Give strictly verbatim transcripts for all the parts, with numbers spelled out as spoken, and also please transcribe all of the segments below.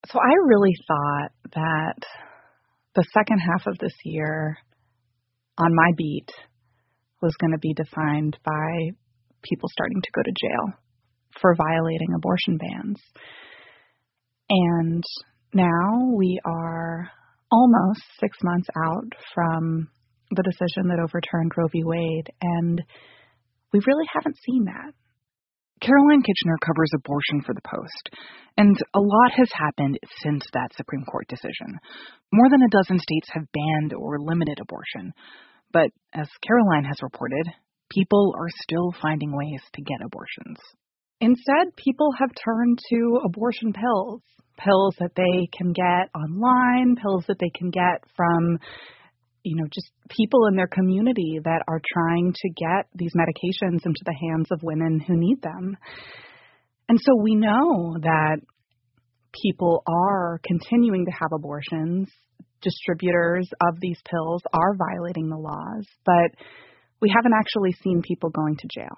So I really thought that the second half of this year on my beat was going to be defined by people starting to go to jail for violating abortion bans. And now we are almost six months out from the decision that overturned Roe v. Wade, and we really haven't seen that. Caroline Kitchener covers abortion for The Post, and a lot has happened since that Supreme Court decision. More than a dozen states have banned or limited abortion. But as Caroline has reported, people are still finding ways to get abortions. Instead, people have turned to abortion pills, pills that they can get online, pills that they can get from, you know, just people in their community that are trying to get these medications into the hands of women who need them. And so we know that people are continuing to have abortions. Distributors of these pills are violating the laws, but we haven't actually seen people going to jail.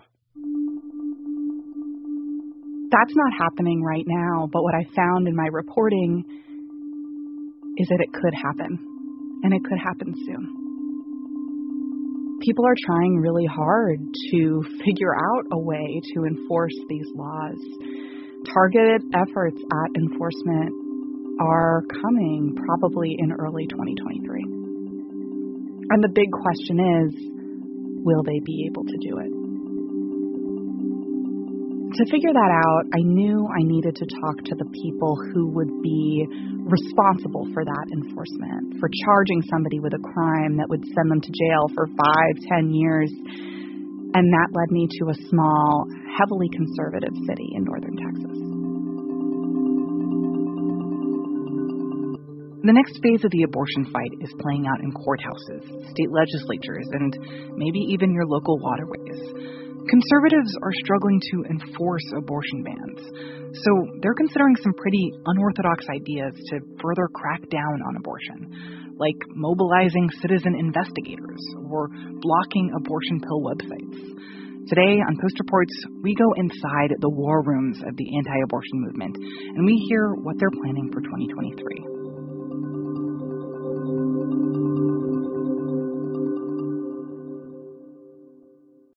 That's not happening right now, but what I found in my reporting is that it could happen, and it could happen soon. People are trying really hard to figure out a way to enforce these laws. Targeted efforts at enforcement are coming probably in early twenty twenty-three. And the big question is, will they be able to do it? To figure that out, I knew I needed to talk to the people who would be responsible for that enforcement, for charging somebody with a crime that would send them to jail for five, ten years. And that led me to a small, heavily conservative city in northern Texas. The next phase of the abortion fight is playing out in courthouses, state legislatures, and maybe even your local waterways. Conservatives are struggling to enforce abortion bans, so they're considering some pretty unorthodox ideas to further crack down on abortion, like mobilizing citizen investigators or blocking abortion pill websites. Today on Post Reports, we go inside the war rooms of the anti-abortion movement, and we hear what they're planning for twenty twenty-three.